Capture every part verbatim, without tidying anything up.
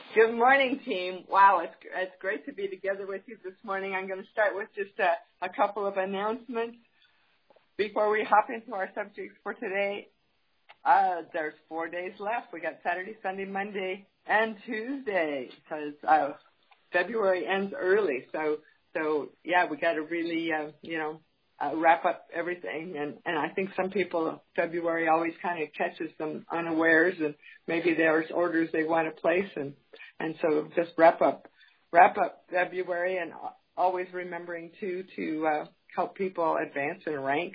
Good morning, team. Wow, it's it's great to be together with you this morning. I'm going to start with just a, a couple of announcements before we hop into our subjects for today. Uh, there's four days left. We got Saturday, Sunday, Monday, and Tuesday because uh, February ends early. So, so yeah, we got to really, uh, you know, uh, wrap up everything. And, and I think some people, February always kind of catches them unawares, and maybe there's orders they want to place, and and so just wrap up, wrap up February, and always remembering too to uh, help people advance and rank.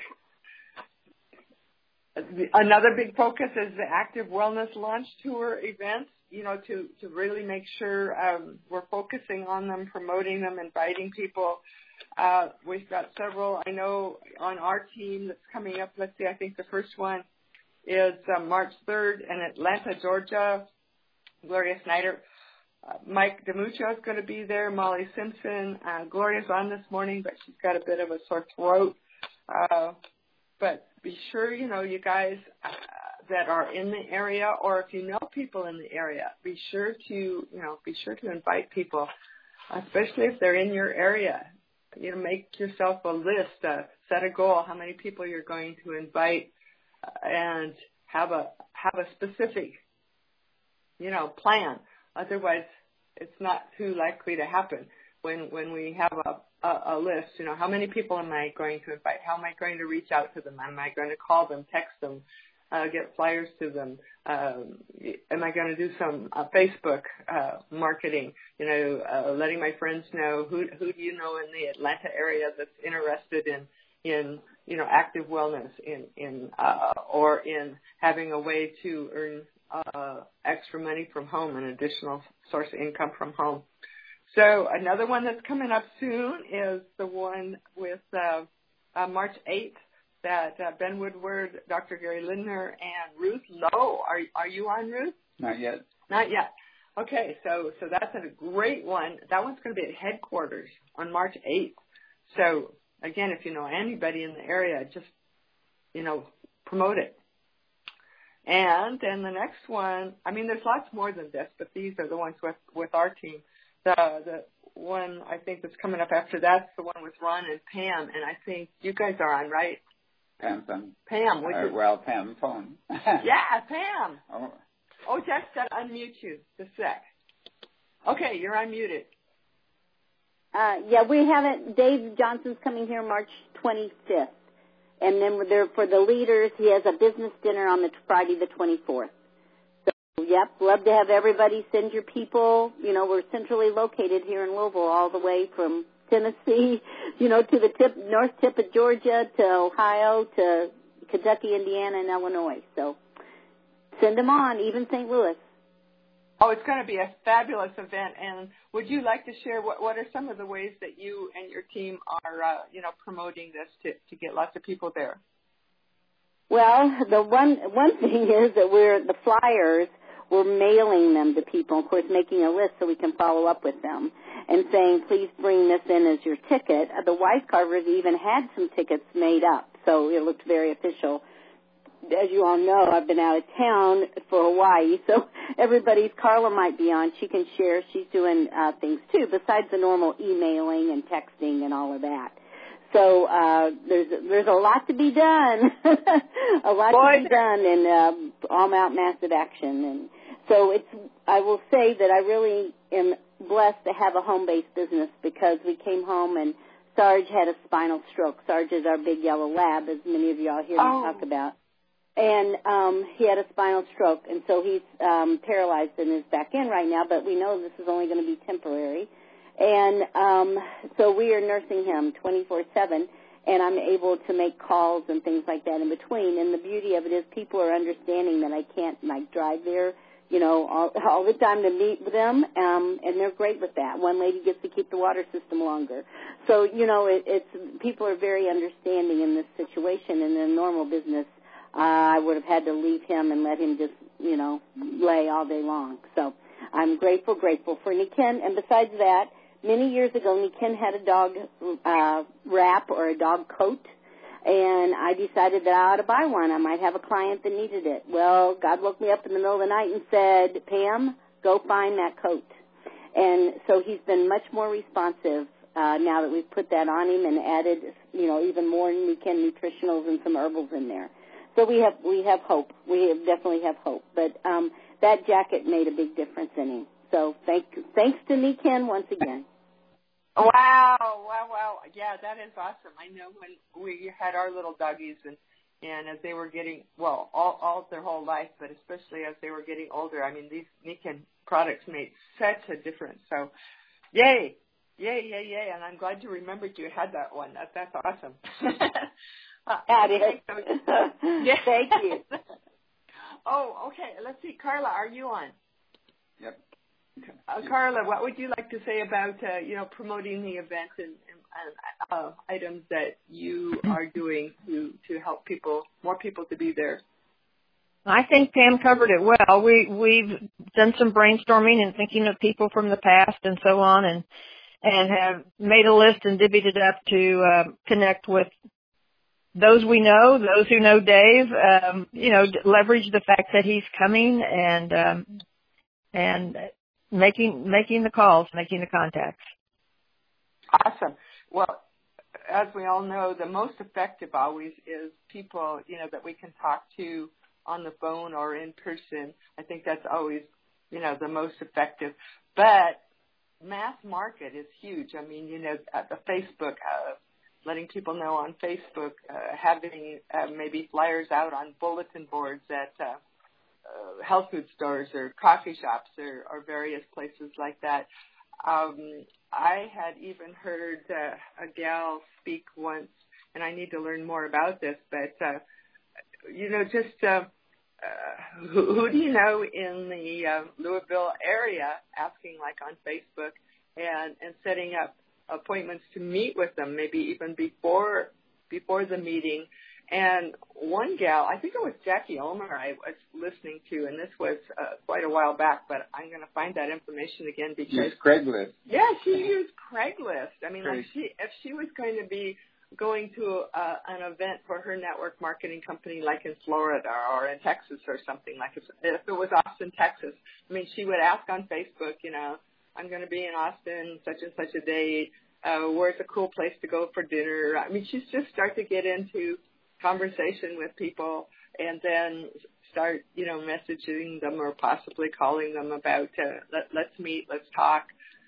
Another big focus is the Active Wellness Launch Tour events, you know, to, to really make sure um, we're focusing on them, promoting them, inviting people. Uh, we've got several, I know, on our team that's coming up. Let's see, I think the first one is uh, March third in Atlanta, Georgia. Gloria Snyder. Uh, Mike DiMuccio is going to be there. Molly Simpson. Uh, Gloria's on this morning, but she's got a bit of a sore throat. Uh, but be sure, you know, you guys uh, that are in the area, or if you know people in the area, be sure to, you know, be sure to invite people, especially if they're in your area. You know, make yourself a list, uh, set a goal, how many people you're going to invite, uh, and have a have a specific, you know, plan. Otherwise, it's not too likely to happen. When when we have a, a, a list, you know, how many people am I going to invite? How am I going to reach out to them? Am I going to call them, text them, uh, get flyers to them? Um, am I going to do some uh, Facebook uh, marketing? You know, uh, letting my friends know who who do you know in the Atlanta area that's interested in in you know active wellness, in in uh, or in having a way to earn Uh, extra money from home, an additional source of income from home. So another one that's coming up soon is the one with uh, uh, March eighth that uh, Ben Woodward, Doctor Gary Lindner, and Ruth Lowe. Are are you on, Ruth? Not yet. Not yet. Okay, so so that's a great one. That one's going to be at headquarters on March eighth. So again, if you know anybody in the area, just you know promote it. And then the next one, I mean, there's lots more than this, but these are the ones with, with our team. The the one I think that's coming up after that's the one with Ron and Pam, and I think you guys are on, right? Pam's on. Pam, which uh, is, well, Pam phone. Yeah, Pam. Oh, oh just got to unmute you just a sec. Okay, you're unmuted. Uh, yeah, we haven't. Dave Johnson's coming here March twenty-fifth. And then there, for the leaders, he has a business dinner on the Friday the twenty-fourth. So, yep, love to have everybody. Send your people. You know, we're centrally located here in Louisville, all the way from Tennessee, you know, to the tip, north tip of Georgia, to Ohio, to Kentucky, Indiana, and Illinois. So send them on, even Saint Louis. Oh, it's going to be a fabulous event. And would you like to share what, what are some of the ways that you and your team are, uh, you know, promoting this to, to get lots of people there? Well, the one one thing is that we're the flyers. We're mailing them to people, of course, making a list so we can follow up with them and saying, please bring this in as your ticket. Uh, the Wise Carvers even had some tickets made up, so it looked very official. As you all know, I've been out of town for Hawaii, so everybody's, Carla might be on. She can share. She's doing uh, things, too, besides the normal emailing and texting and all of that. So uh, there's there's a lot to be done, a lot Boy. to be done, and uh, all-out massive action. And so it's. I will say that I really am blessed to have a home-based business because we came home and Sarge had a spinal stroke. Sarge is our big yellow lab, as many of y'all hear oh. me talk about. And um, he had a spinal stroke, and so he's um, paralyzed in his back end right now, but we know this is only going to be temporary. And um, so we are nursing him twenty-four seven, and I'm able to make calls and things like that in between. And the beauty of it is people are understanding that I can't, like, drive there, you know, all, all the time to meet with them, um, and they're great with that. One lady gets to keep the water system longer. So, you know, it, it's people are very understanding in this situation. In a normal business, Uh, I would have had to leave him and let him just, you know, lay all day long. So I'm grateful, grateful for Niken. And besides that, many years ago, Niken had a dog uh, wrap or a dog coat, and I decided that I ought to buy one. I might have a client that needed it. Well, God woke me up in the middle of the night and said, Pam, Go find that coat. And so he's been much more responsive uh, now that we've put that on him and added, you know, even more weekend nutritionals and some herbals in there. So we have we have hope. We have definitely have hope. But um, that jacket made a big difference in him. So thank thanks to Niken once again. Wow, wow, wow. Yeah, that is awesome. I know when we had our little doggies and, and as they were getting, well, all, all their whole life, but especially as they were getting older, I mean, these Niken products made such a difference. So, yay, yay, yay, yay. And I'm glad you remembered you had that one. That, that's awesome. uh, that is. So, yeah. Thank you. Oh, okay. Let's see. Carla, are you on? Yep. Uh, Carla, what would you like to say about, uh, you know, promoting the event and, and uh, items that you are doing to, to help people, more people to be there? I think Pam covered it well. We, we've done some brainstorming and thinking of people from the past and so on, and and have made a list and divvied it up to uh, connect with those we know, those who know Dave, um, you know, leverage the fact that he's coming and um, and making making the calls, making the contacts. Awesome. Well, as we all know, the most effective always is people, you know, that we can talk to on the phone or in person. I think that's always, you know, the most effective. But mass market is huge. I mean, you know, at the Facebook, uh, letting people know on Facebook, uh, having uh, maybe flyers out on bulletin boards at uh, uh, health food stores or coffee shops or, or various places like that. Um, I had even heard uh, a gal speak once, and I need to learn more about this, but, uh, you know, just uh, uh, who, who do you know in the uh, Louisville area, asking like on Facebook and, and setting up appointments to meet with them, maybe even before before the meeting. And one gal, I think it was Jackie Ulmer I was listening to, and this was uh, quite a while back, but I'm going to find that information again because... Use Craigslist. Yeah, she used Craigslist. I mean, Great. like she, if she was going to be going to uh, an event for her network marketing company like in Florida or in Texas or something, like if, if it was Austin, Texas, I mean, she would ask on Facebook, you know, I'm going to be in Austin such and such a day. Uh, where's a cool place to go for dinner? I mean, she's just start to get into conversation with people and then start, you know, messaging them or possibly calling them about uh, let, let's meet, let's talk.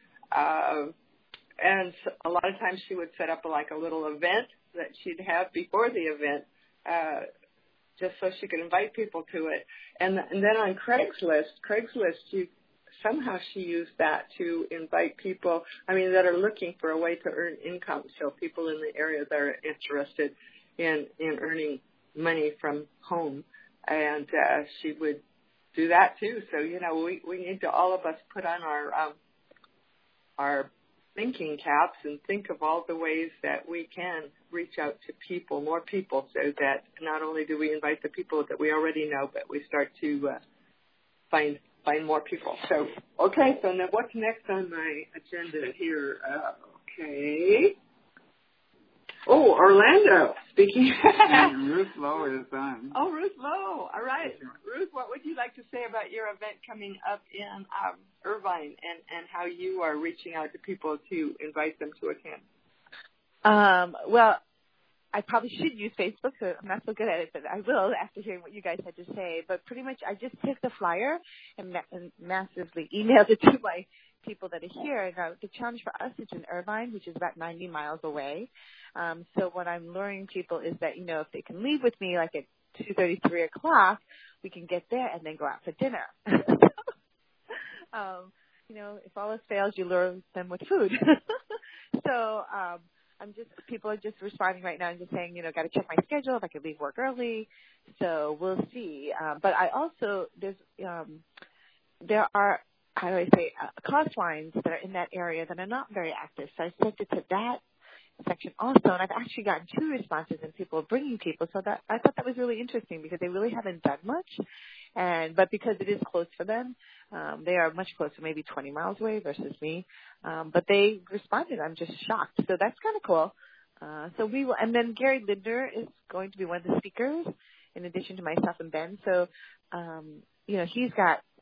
Uh, and a lot of times she would set up like a little event that she'd have before the event uh, just so she could invite people to it. And, and then on Craigslist, Craigslist, you somehow she used that to invite people, I mean, that are looking for a way to earn income. So people in the area that are interested in, in earning money from home. And uh, she would do that too. So, you know, we, we need to all of us put on our um, our thinking caps and think of all the ways that we can reach out to people, more people, so that not only do we invite the people that we already know, but we start to uh, find find more people. So, okay, so now what's next on my agenda here? Uh, okay. Oh, Orlando, speaking. And Ruth Lowe is on. Oh, Ruth Lowe. All right. Ruth, what would you like to say about your event coming up in um, Irvine and, and how you are reaching out to people to invite them to attend? Um, well, I probably should use Facebook, so I'm not so good at it, but I will after hearing what you guys had to say. But pretty much I just took the flyer and, ma- and massively emailed it to my people that are here. Now, the challenge for us is in Irvine, which is about ninety miles away. Um, so what I'm luring people is that, you know, if they can leave with me like at two thirty, three o'clock, we can get there and then go out for dinner. um, you know, if all else fails, you lure them with food. so um, I'm just, people are just responding right now and just saying, you know, got to check my schedule if I could leave work early. So we'll see. Um, but I also, there's, um, there are, how do I say, uh, cost lines that are in that area that are not very active. So I sent it to that section also, and I've actually gotten two responses, and people are bringing people. So that I thought that was really interesting because they really haven't done much, and but because it is close for them, um, they are much closer, maybe twenty miles away versus me. Um, but they responded. I'm just shocked. So that's kind of cool. Uh, so we will, and then Gary Lindner is going to be one of the speakers, in addition to myself and Ben. So um, you know, he's got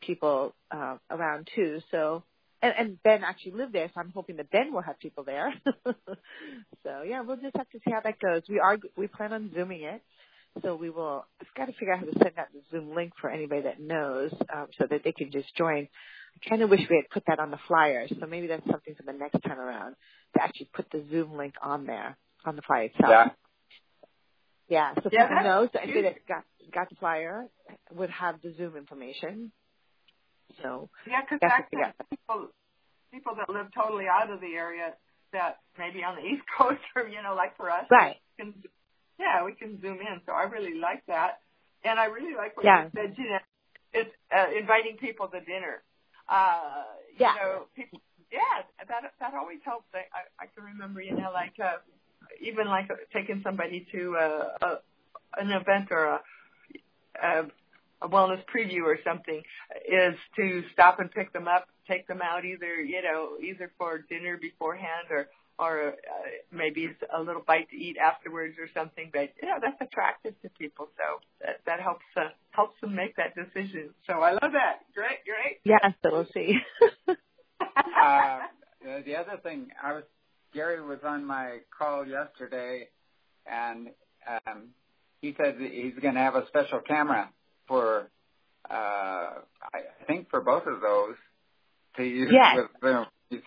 people uh, around too. So, and, and Ben actually lived there, so I'm hoping that Ben will have people there. So yeah, we'll just have to see how that goes. We are we plan on Zooming it, so we will. I've got to figure out how to send out the Zoom link for anybody that knows, um, so that they can just join. I kind of wish we had put that on the flyer, so maybe that's something for the next time around to actually put the Zoom link on there on the flyer itself. Yeah. Yeah, so Yeah, people knows that anybody that got got the flyer would have the Zoom information. So yeah, because actually people people that live totally out of the area that maybe on the East Coast or you know like for us, right? Can, yeah, we can Zoom in. So I really like that, and I really like what yeah. you said. You know, it's uh, inviting people to dinner. Uh, yeah. You know, people. Yeah, that that always helps. I I, I can remember, you know, like. Uh, even like taking somebody to a, a, an event or a, a, a wellness preview or something is to stop and pick them up, take them out either, you know, either for dinner beforehand or, or uh, maybe a little bite to eat afterwards or something. But, you know, that's attractive to people. So that, that helps, uh, helps them make that decision. So I love that. Great, great. Yeah, so we'll see. uh, the other thing, I was Gary was on my call yesterday, and um, he said that he's going to have a special camera for, uh, I think, for both of those to use yes. with Zoom.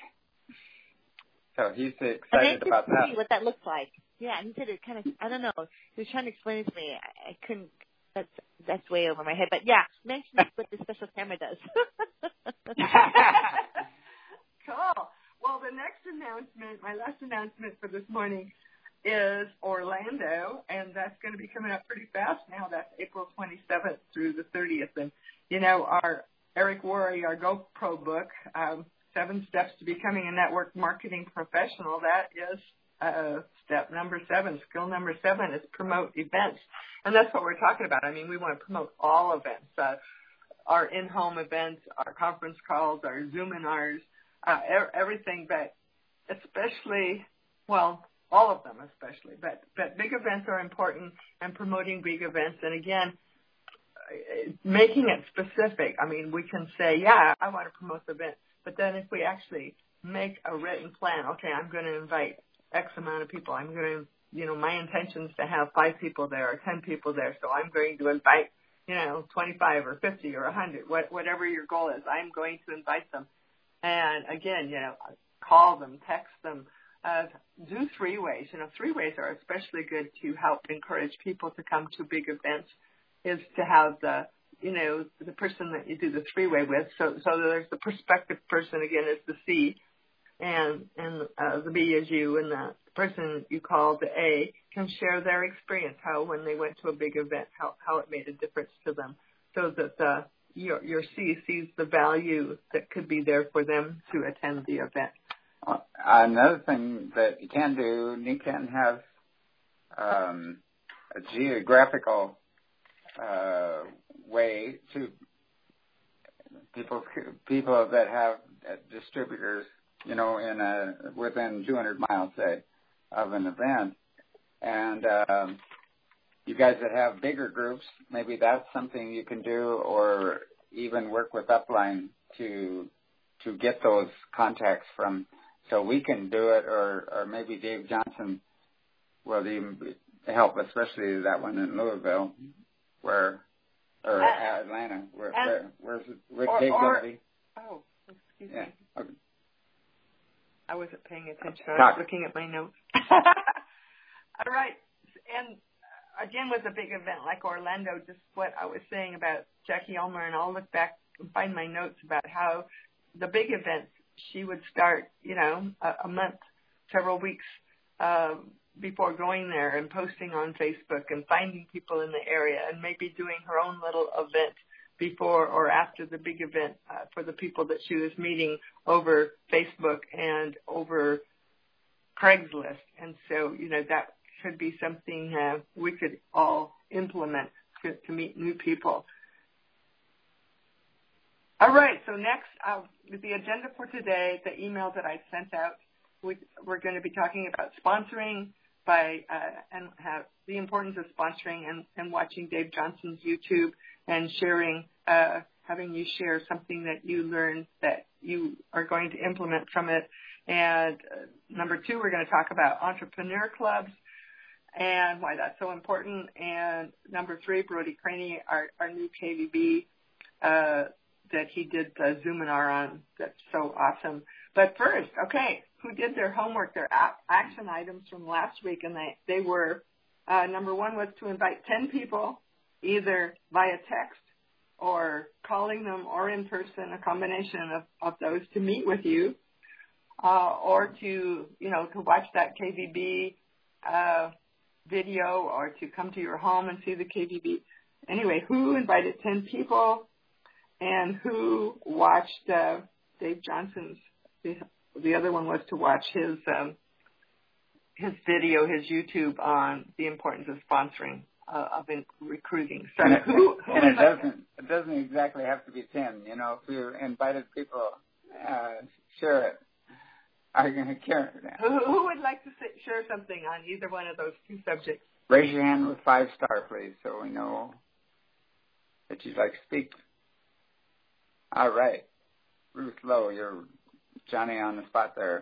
So he's excited about that. See what that looks like. Yeah, and he said it kind of, I don't know, he was trying to explain it to me. I, I couldn't, that's that's way over my head. But, yeah, mention what the special camera does. Cool. Well, the next announcement, my last announcement for this morning is Orlando, and that's going to be coming up pretty fast now. That's April twenty-seventh through the thirtieth. And, you know, our Eric Worre, our GoPro book, um, Seven Steps to Becoming a Network Marketing Professional, that is uh, step number seven. Skill number seven is promote events. And that's what we're talking about. I mean, we want to promote all events, uh, our in-home events, our conference calls, our Zoominars, Uh, everything, but especially, well, all of them especially, but, but big events are important and promoting big events. And again, making it specific. I mean, we can say, yeah, I want to promote the event, but then if we actually make a written plan, okay, I'm going to invite X amount of people. I'm going to, you know, my intention is to have five people there or ten people there. So I'm going to invite, you know, twenty-five or fifty or one hundred, what, whatever your goal is. I'm going to invite them. And again, you know, call them, text them, uh, do three ways. You know, three ways are especially good to help encourage people to come to big events, is to have the, you know, the person that you do the three way with. So, so there's the prospective person, again, is the C, and, and uh, the B is you, and the person you call the A can share their experience, how when they went to a big event, how, how it made a difference to them, so that the Your, your C sees the value that could be there for them to attend the event. Uh, another thing that you can do, you can have um, a geographical uh, way to people people that have distributors, you know, in a within two hundred miles, say, of an event, and um, you guys that have bigger groups, maybe that's something you can do, or even work with Upline to to get those contacts from, so we can do it, or, or maybe Dave Johnson will even help, especially that one in Louisville, where, or uh, Atlanta, where, uh, where where's Rick Dave going to be? Oh, excuse yeah. me. Okay. I wasn't paying attention. I was looking at my notes. All right. And again, with a big event like Orlando, just what I was saying about Jackie Ulmer, and I'll look back and find my notes about how the big events, she would start, you know, a, a month, several weeks uh, before going there and posting on Facebook and finding people in the area and maybe doing her own little event before or after the big event uh, for the people that she was meeting over Facebook and over Craigslist. And so, you know, that could be something uh, we could all implement to, to meet new people. All right, so next, uh, the agenda for today, the email that I sent out, we, we're going to be talking about sponsoring by uh, and have the importance of sponsoring and, and watching Dave Johnson's YouTube and sharing uh, having you share something that you learned that you are going to implement from it. And uh, number two, we're going to talk about entrepreneur clubs and why that's so important. And number three, Brody Craney, our, our new K V B uh, that he did the Zoominar on. That's so awesome. But first, okay, who did their homework, their action items from last week? And they, they were, uh, number one was to invite ten people, either via text or calling them or in person, a combination of, of those to meet with you, uh, or to, you know, to watch that K V B uh, video or to come to your home and see the K V B. Anyway, who invited ten people and who watched uh, Dave Johnson's, the, the other one was to watch his um, his video, his YouTube on the importance of sponsoring, uh, of in recruiting. So and it, who, who and it doesn't it doesn't exactly have to be ten. You know, if you invited people, uh, share it. Are you going to care? Who, who would like to say, share something on either one of those two subjects? Raise your hand with five star, please, so we know that you'd like to speak. All right. Ruth Lowe, you're Johnny on the spot there.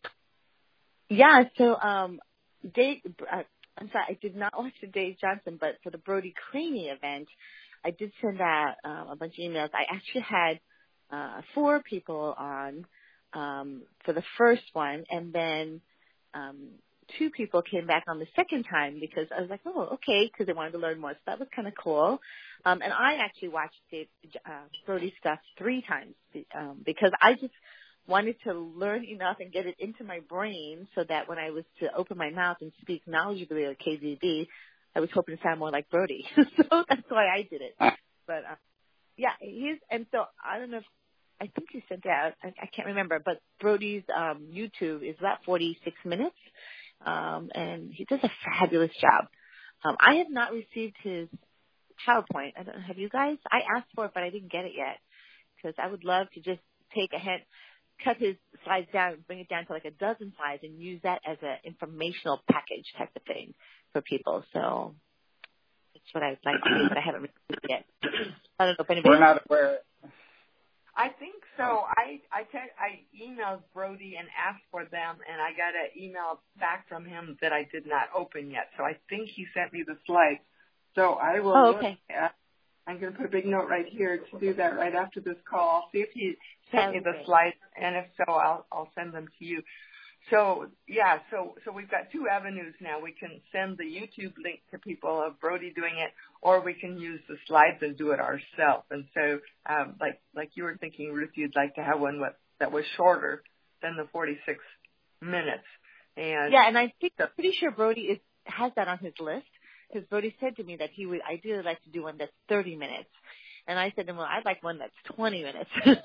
Yeah, so um, Dave, uh, I'm sorry, I did not watch the Dave Johnson, but for the Brody Craney event, I did send out um, a bunch of emails. I actually had uh, four people on um, for the first one, and then um, two people came back on the second time because I was like, oh, okay, because they wanted to learn more. So that was kind of cool. Um, and I actually watched Dave, uh, Brody's stuff three times um, because I just wanted to learn enough and get it into my brain so that when I was to open my mouth and speak knowledgeably at K V B, I was hoping to sound more like Brody. So that's why I did it. But uh, yeah, he's and so I don't know if I think you sent out. I, I can't remember, but Brody's um, YouTube is about forty-six minutes, um, and he does a fabulous job. Um, I have not received his PowerPoint. I don't know, have you guys? I asked for it, but I didn't get it yet because I would love to just take a hint. Cut his slides down, bring it down to like a dozen slides, and use that as an informational package type of thing for people. So that's what I would like to do, but I haven't received it yet. I don't know if anybody. We're not aware. I think so. I I, te- I emailed Brody and asked for them, and I got an email back from him that I did not open yet. So I think he sent me the slides. So I will. Oh, okay. Look at, I'm going to put a big note right here to do that right after this call. I'll see if he sent me the slides, and if so, I'll I'll send them to you. So yeah, so so we've got two avenues now. We can send the YouTube link to people of Brody doing it, or we can use the slides and do it ourselves. And so, um, like like you were thinking, Ruth, you'd like to have one with, that was shorter than the forty-six minutes. And yeah, and I think I'm pretty sure Brody is has that on his list. Because Brody said to me that he would ideally like to do one that's thirty minutes. And I said to him, well, I'd like one that's twenty minutes.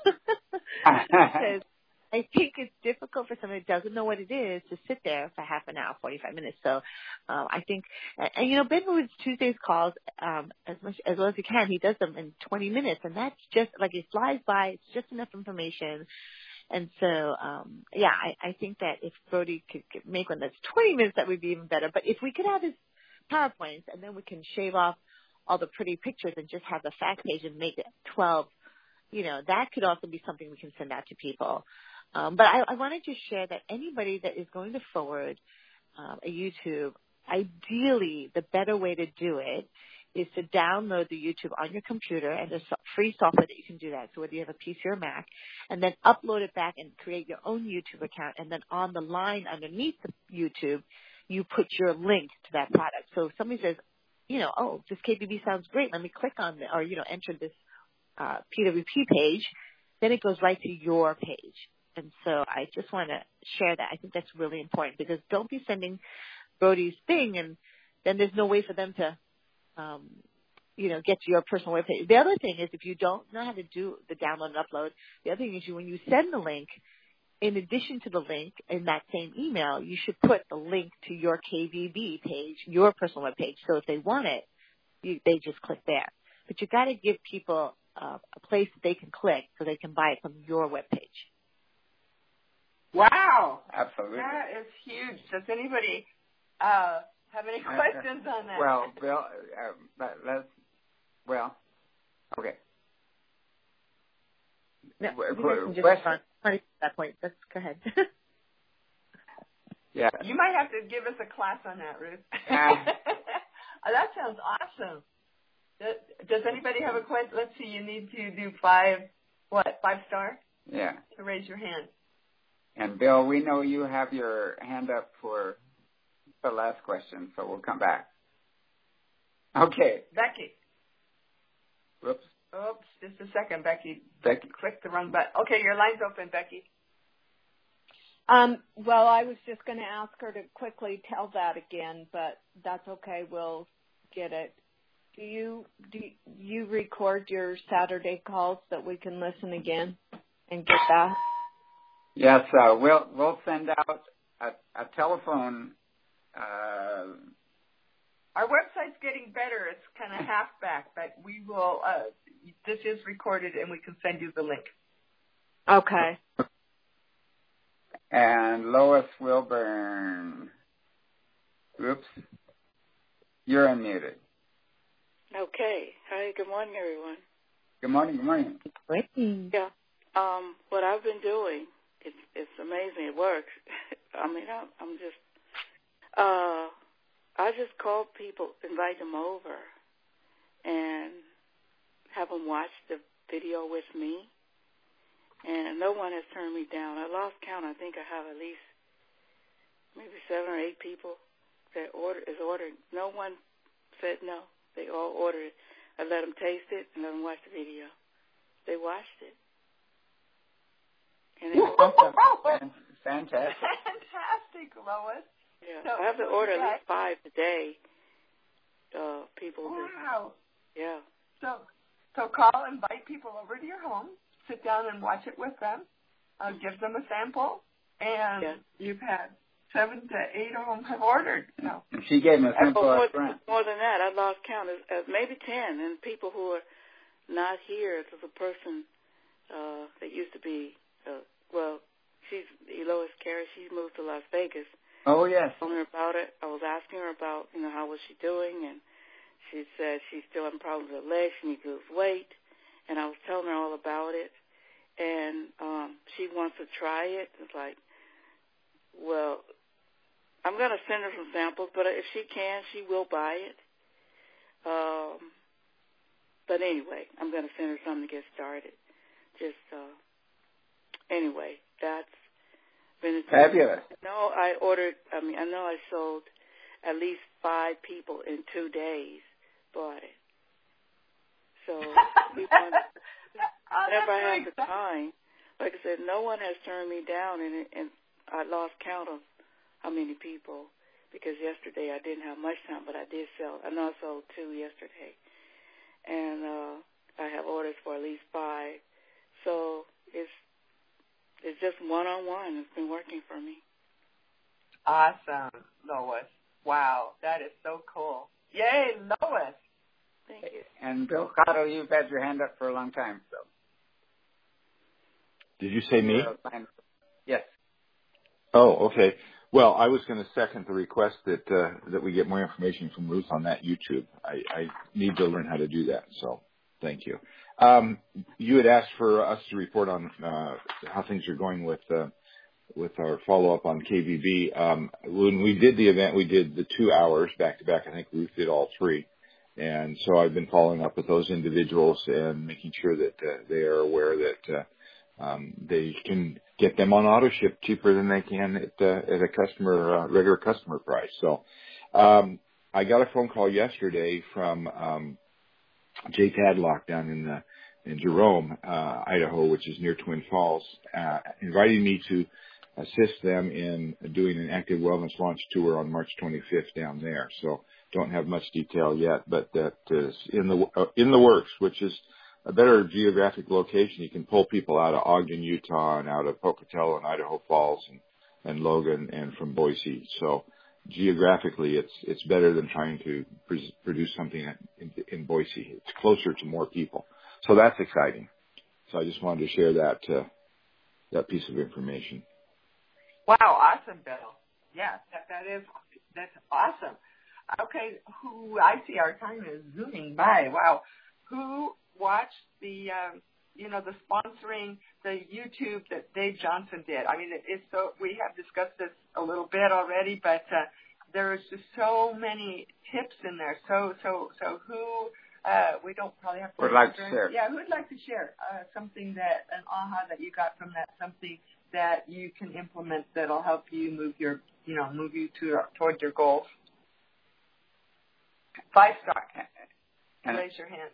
Because I think it's difficult for someone who doesn't know what it is to sit there for half an hour, forty-five minutes. So um, I think, and you know, Ben Wood's Tuesday's calls, um, as much as well as he can, he does them in twenty minutes. And that's just, like, it flies by. It's just enough information. And so, um, yeah, I, I think that if Brody could, could make one that's twenty minutes, that would be even better. But if we could have his PowerPoints, and then we can shave off all the pretty pictures and just have the fact page and make it twelve. You know, that could also be something we can send out to people. Um, but I, I wanted to share that anybody that is going to forward um, a YouTube, ideally the better way to do it is to download the YouTube on your computer, and there's free software that you can do that. So whether you have a P C or Mac, and then upload it back and create your own YouTube account, and then on the line underneath the YouTube, you put your link to that product. So if somebody says, you know, oh, this K B B sounds great, let me click on it, or, you know, enter this uh, P W P page, then it goes right to your page. And so I just want to share that. I think that's really important because don't be sending Brody's thing and then there's no way for them to, um, you know, get to your personal webpage. The other thing is if you don't know how to do the download and upload, the other thing is you, when you send the link, in addition to the link in that same email, you should put the link to your K V B page, your personal web page. So if they want it, you, they just click there. But you got to give people uh, a place that they can click so they can buy it from your web page. Wow. Absolutely. That is huge. Does anybody uh, have any questions on that? Well, Bill, uh, let's, well, okay. No, Qu- you guys can just question? respond. At that point, let's go ahead. Yeah. You might have to give us a class on that, Ruth. Uh, That sounds awesome. Does, does anybody have a question? Let's see. You need to do five. What? Five star yeah. to raise your hand. And Bill, we know you have your hand up for the last question, so we'll come back. Okay. Becky. Whoops. Oops. Just a second, Becky. Becky. Click the wrong button. Okay, your line's open, Becky. Um, well, I was just going to ask her to quickly tell that again, but that's okay. We'll get it. Do you do you record your Saturday calls that we can listen again and get that? Yes, uh, we'll we'll send out a, a telephone. Uh, Our website's getting better. It's kind of half back, but we will. Uh, this is recorded, and we can send you the link. Okay. and Lois Wilburn. Oops. You're unmuted. Okay. Hi, good morning, everyone. Good morning, good morning. Waiting. Yeah. Um, what I've been doing, it's it's amazing. It works. I mean, I'm, I'm just, uh, I just call people, invite them over, and have them watch the video with me. And no one has turned me down. I lost count. I think I have at least maybe seven or eight people that order is ordering. No one said no. They all ordered it. I let them taste it and let them watch the video. They watched it. And it was awesome. Fantastic. Fantastic, Lois. Yeah, So, I have to order at okay. least five today. Uh, people. Wow. That, yeah. So, so call, invite people over to your home, sit down and watch it with them, uh, give them a sample, and Yeah. you've had seven to eight of them have ordered. So. And she gave me a Oh, simple more, up front. more than that, I lost count. As, as maybe ten, and people who are not here. There's a person uh, that used to be, uh, well, she's Lois Carey. She moved to Las Vegas. Oh, yes. I told her about it. I was asking her about, you know, how was she doing, and she said she's still having problems with her legs. She needs to lose weight, and I was telling her all about it, and um, she wants to try it. It's like, well, I'm going to send her some samples, but if she can, she will buy it. Um, but anyway, I'm going to send her something to get started. Just, uh, anyway, that's been Fabulous. No, I ordered, I mean, I know I sold at least five people in two days bought it. So, people, Oh, whenever I have great. the time, like I said, no one has turned me down, and, and I lost count of how many people, because yesterday I didn't have much time, but I did sell. I know I sold two yesterday, and uh, I have orders for at least five. So it's it's just one-on-one. It's been working for me. Awesome, Lois. Wow, that is so cool. Yay, Lois. Thank you. And Bill Cotto, you've had your hand up for a long time. So. Did you say me? Yes. Oh, okay. Well, I was going to second the request that uh, that we get more information from Ruth on that YouTube. I, I need to learn how to do that, so thank you. Um, you had asked for us to report on uh, how things are going with uh, with our follow-up on K V B. Um, when we did the event, we did the two hours back-to-back. I think Ruth did all three. And so I've been following up with those individuals and making sure that uh, they are aware that uh, um, they can get them on auto ship cheaper than they can at, uh, at a customer uh, regular customer price. So um, I got a phone call yesterday from um, Jay Tadlock down in uh, in Jerome, uh, Idaho, which is near Twin Falls, uh, inviting me to assist them in doing an active wellness launch tour on March twenty-fifth down there. So don't have much detail yet, but that is in the uh, in the works, which is a better geographic location. You can pull people out of Ogden, Utah, and out of Pocatello and Idaho Falls and, and Logan and from Boise. So geographically, it's it's better than trying to pre- produce something in, in Boise. It's closer to more people. So that's exciting. So I just wanted to share that uh, that piece of information. Wow, awesome, Bill. Yeah, that, that is, that's awesome. Okay, who, I see our time is zooming by. Wow. Who watched the um, you know, the sponsoring, the YouTube that Dave Johnson did. I mean, it, it's so, we have discussed this a little bit already, but uh, there is just so many tips in there. So, so, so who, uh, we don't probably have to. Would like to share. Yeah, who would like to share uh, something that, an aha that you got from that, something that you can implement that'll help you move your, you know, move you to, toward your goals? Five star. Raise your hand.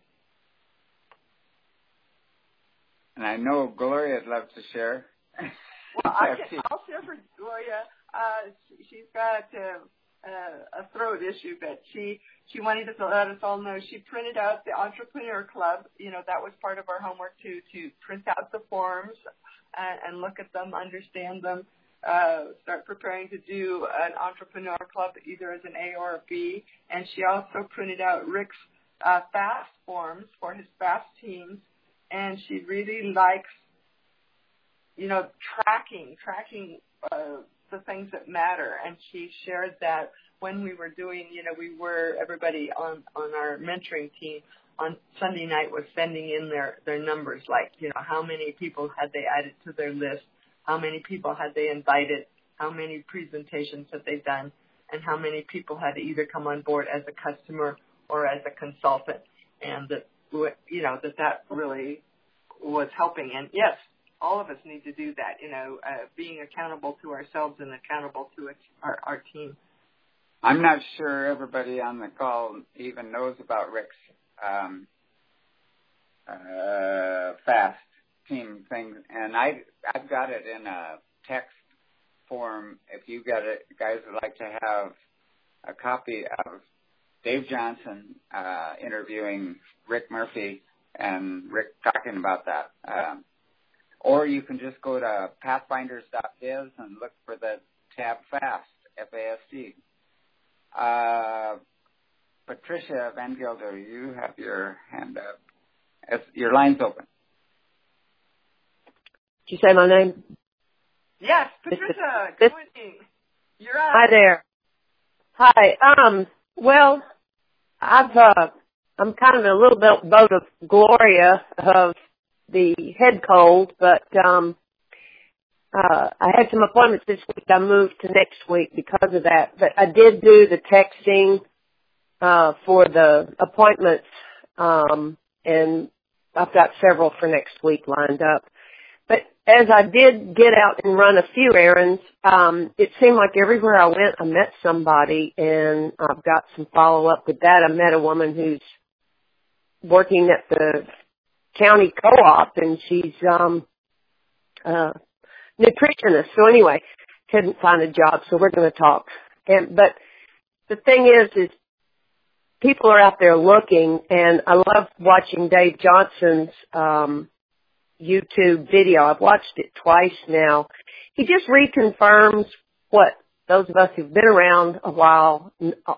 And I know Gloria'd love to share. Well, I can, I'll share for Gloria. Uh, she, she's got a, a, a throat issue, but she she wanted to let us all know she printed out the Entrepreneur Club. You know, that was part of our homework to to print out the forms and, and look at them, understand them, uh, start preparing to do an Entrepreneur Club either as an A or a B. And she also printed out Rick's uh, FAST forms for his FAST teams. And she really likes, you know, tracking, tracking uh, the things that matter. And she shared that when we were doing, you know, we were, everybody on, on our mentoring team on Sunday night was sending in their, their numbers, like, you know, how many people had they added to their list, how many people had they invited, how many presentations had they done, and how many people had either come on board as a customer or as a consultant. And that, you know, that that really was helping. And yes, all of us need to do that, you know, uh, being accountable to ourselves and accountable to our, our team. I'm not sure everybody on the call even knows about Rick's um, uh, FAST team thing. And I, I've got it in a text form. If you got it, guys would like to have a copy of Dave Johnson uh, interviewing Rick Murphy and Rick talking about that. Um, or you can just go to pathfinders dot biz and look for the tab FAST, F A S T. Uh, Patricia Van Gilder, you have your hand up. As your line's open. Did you say my name? Yes, Patricia, good morning. You're on. Hi there. Hi. Um, well, I've, uh, I'm kind of in a little bit boat of Gloria of the head cold, but, um, uh, I had some appointments this week. I moved to next week because of that, but I did do the texting, uh, for the appointments, um, and I've got several for next week lined up. But as I did get out and run a few errands, um, it seemed like everywhere I went, I met somebody, and I've got some follow-up with that. I met a woman who's working at the county co-op, and she's um, a nutritionist. So anyway, couldn't find a job, so we're going to talk. And but the thing is, is people are out there looking, and I love watching Dave Johnson's um YouTube video. I've watched it twice now. He just reconfirms what those of us who've been around a while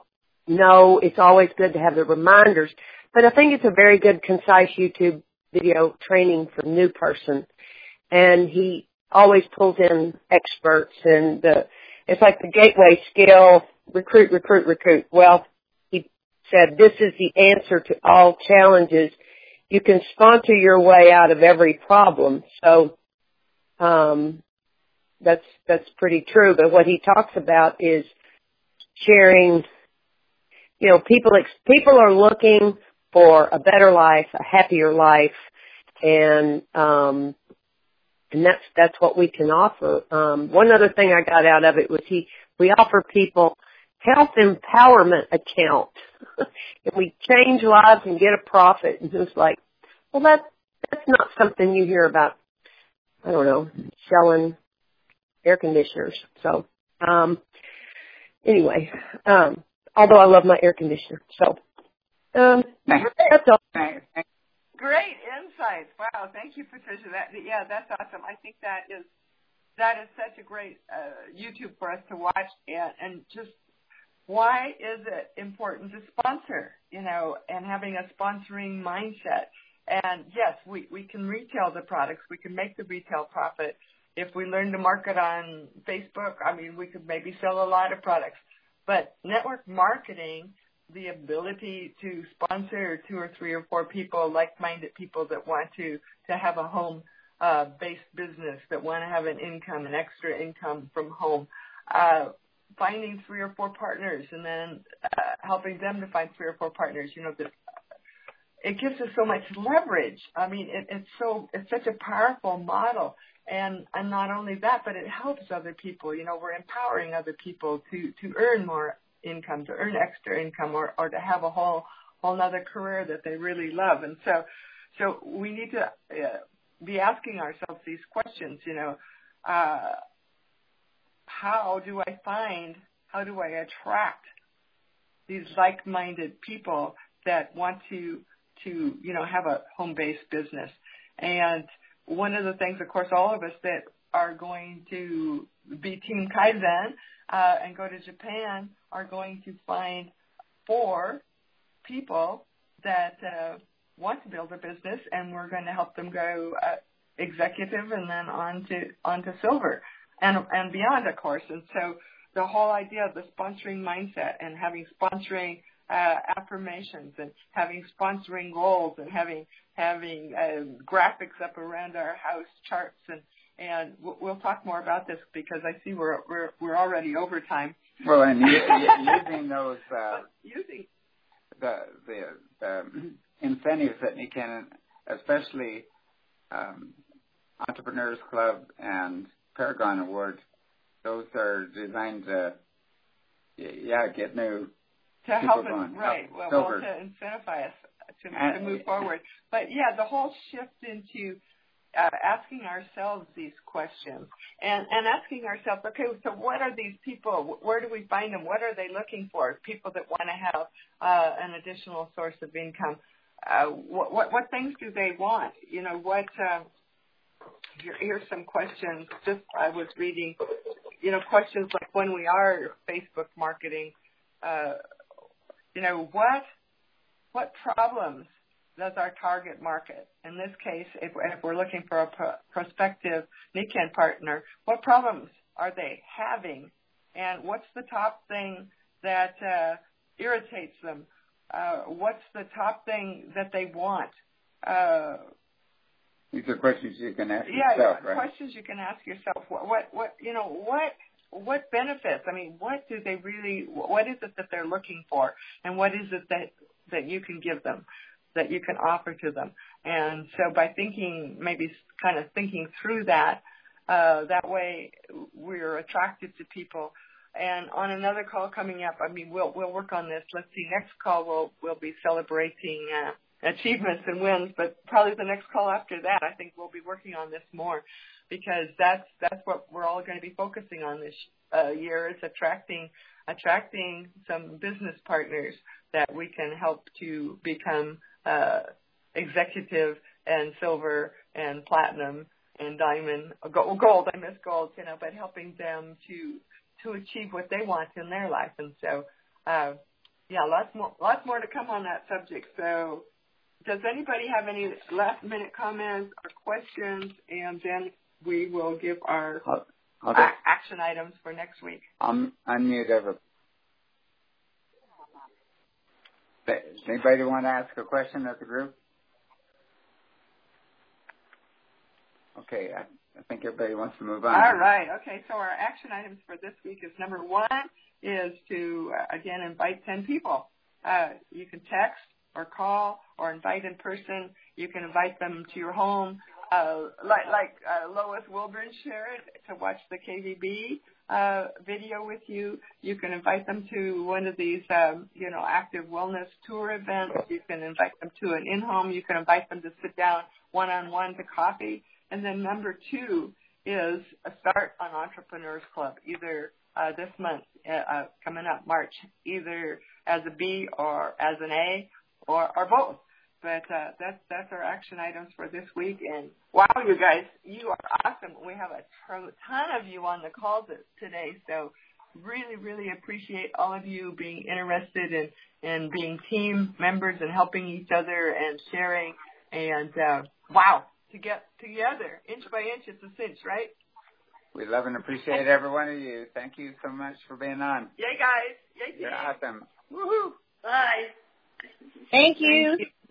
know. It's always good to have the reminders, but I think it's a very good, concise YouTube video training for new person. And he always pulls in experts, and the, it's like the gateway skill, recruit, recruit, recruit. Well, he said this is the answer to all challenges. You can sponsor your way out of every problem. So um, that's that's pretty true. But what he talks about is sharing. You know, people people are looking for a better life, a happier life, and um, and that's that's what we can offer. Um, one other thing I got out of it was he we offer people health empowerment account. And we change lives and get a profit. And it was like, well, that, that's not something you hear about, I don't know, selling air conditioners. So, um, anyway, um, although I love my air conditioner. So, um, that's all. Great insights. Wow. Thank you, Patricia. That, yeah, that's awesome. I think that is, that is such a great, uh, YouTube for us to watch and, and just, why is it important to sponsor, you know, and having a sponsoring mindset? And yes, we, we can retail the products. We can make the retail profit. If we learn to market on Facebook, I mean, we could maybe sell a lot of products. But network marketing the ability to sponsor two or three or four people, like-minded people that want to, to have a home-based uh, business, that want to have an income, an extra income from home. Uh, finding three or four partners and then uh, helping them to find three or four partners. You know, the, it gives us so much leverage. I mean, it, it's so it's such a powerful model. And, and not only that, but it helps other people. You know, we're empowering other people to, to earn more income, to earn extra income, or, or to have a whole whole other career that they really love. And so, so we need to uh, be asking ourselves these questions. You know, uh, how do I find, how do I attract these like-minded people that want to to you know have a home-based business? And one of the things, of course, all of us that are going to be Team Kaizen uh, and go to Japan are going to find four people that uh, want to build a business, and we're going to help them go uh, executive and then on to on to silver and and beyond, of course. And so the whole idea of the sponsoring mindset and having sponsoring uh, affirmations and having sponsoring goals and having having uh, graphics up around our house, charts, and and we'll talk more about this because I see we're we're we're already over time. Well, and using those uh, using the the the incentives that you can, especially um, Entrepreneurs Club and Paragon Awards, those are designed to yeah get new to help us going, right help well, well to incentivize us to, to move forward. But yeah, the whole shift into uh, asking ourselves these questions and, and asking ourselves, okay, so what are these people? Where do we find them? What are they looking for? People that want to have uh, an additional source of income. Uh, what, what what things do they want? You know, what? Uh, here, here's some questions. Just I was reading, you know, questions like when we are Facebook marketing. Uh, you know, what what problems does our target market? In this case, if, if we're looking for a pro- prospective Nikken partner, what problems are they having, and what's the top thing that uh, irritates them? Uh, what's the top thing that they want? Uh, These are questions you can ask yeah, yourself, yeah, right? questions you can ask yourself. What, what, what, you know, what, what benefits? I mean, what do they really? What is it that they're looking for, and what is it that that you can give them, that you can offer to them? And so, by thinking, maybe kind of thinking through that, uh, that way we're attracted to people. And on another call coming up, I mean, we'll we'll work on this. Let's see, next call we'll we'll be celebrating uh, achievements and wins, but probably the next call after that, I think we'll be working on this more, because that's that's what we're all going to be focusing on this uh, year. Is attracting attracting some business partners that we can help to become uh, executive and silver and platinum and diamond, gold. I miss gold, you know, but helping them to. to achieve what they want in their life. And so, uh, yeah, lots more, lots more to come on that subject. So does anybody have any last minute comments or questions? And then we will give our I'll, I'll a- action items for next week. I'll unmute everybody. Does anybody want to ask a question of the group? Okay, I, I think everybody wants to move on. All right. Okay, so our action items for this week is number one is to, uh, again, invite ten people. Uh, you can text or call or invite in person. You can invite them to your home, uh, like, like uh, Lois Wilburn shared, to watch the K V B uh, video with you. You can invite them to one of these, um, you know, active wellness tour events. You can invite them to an in-home. You can invite them to sit down one-on-one to coffee. And then number two is a start on Entrepreneurs Club, either uh, this month, uh, coming up March, either as a B or as an A or, or both. But uh, that's that's our action items for this week. And wow, you guys, you are awesome. We have a ton of you on the call today, so really, really appreciate all of you being interested in, in being team members and helping each other and sharing. And uh, wow. To get together, inch by inch, it's a cinch, right? We love and appreciate every one of you. Thank you so much for being on. Yay, guys. Yay, You're team. awesome. Woohoo. Bye. Thank you. Thank you.